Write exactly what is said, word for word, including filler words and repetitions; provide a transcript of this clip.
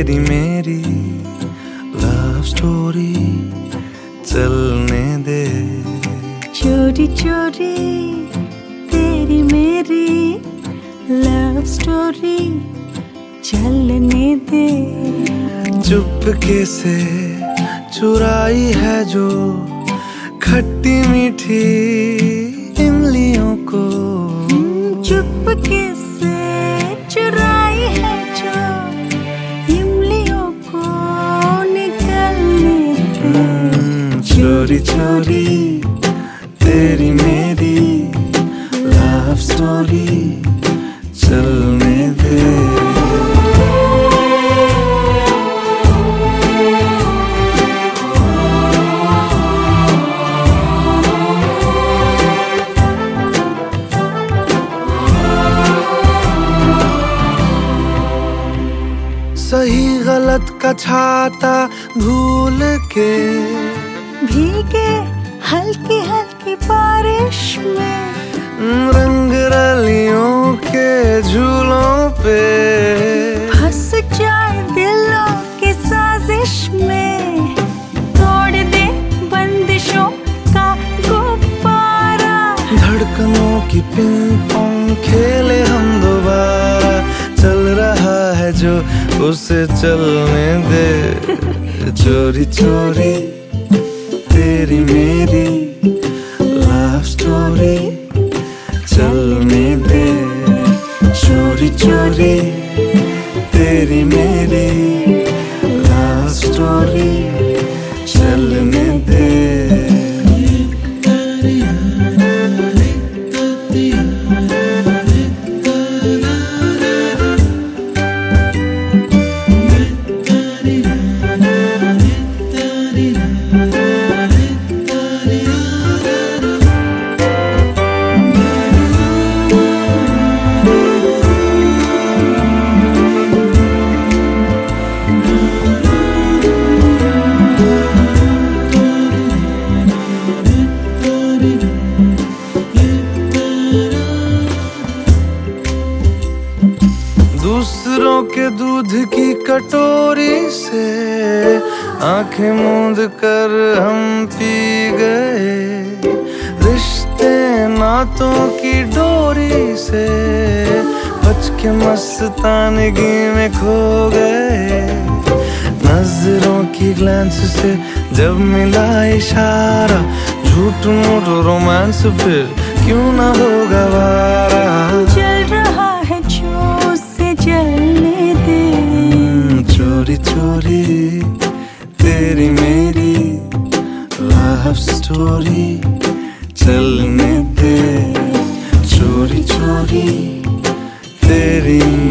तेरी मेरी love story चलने दे। चोरी चोरी तेरी मेरी लव स्टोरी चलने दे। चुपके से चुराई है जो खट्टी मीठी इमलियों को, चुपके से चुराई है जो इमलियों को निकलने दे। चोरी चोरी तेरी मेरी लव स्टोरी चलने दे। सही गलत का छाता भूल के भीगे हल्की हल्की बारिश में, रंग रलियों के झूलों पे फंस जाए दिलों की साजिश में। तोड़ दे बंदिशों का गुब्बारा, धड़कनों की पिंग पोंग खेले हम दोबारा। चल रहा है जो उसे चलने दे। चोरी चोरी तेरी मेरी लव स्टोरी चलने दे। चोरी चोरी तेरी मेरी लव स्टोरी चलने दे। दूसरों के दूध की कटोरी से आंखें मूंद कर हम पी गए। रिश्ते नातों की डोरी से बच के मस्तानगी में खो गए। नजरों की ग्लैंस से जब मिला इशारा, झूठ मूठ रोमांस फिर क्यों ना हो गवारा। चल रहा है जो उसे जलने दे। चोरी चोरी तेरी मेरी लव स्टोरी चलने दे। चोरी चोरी तेरी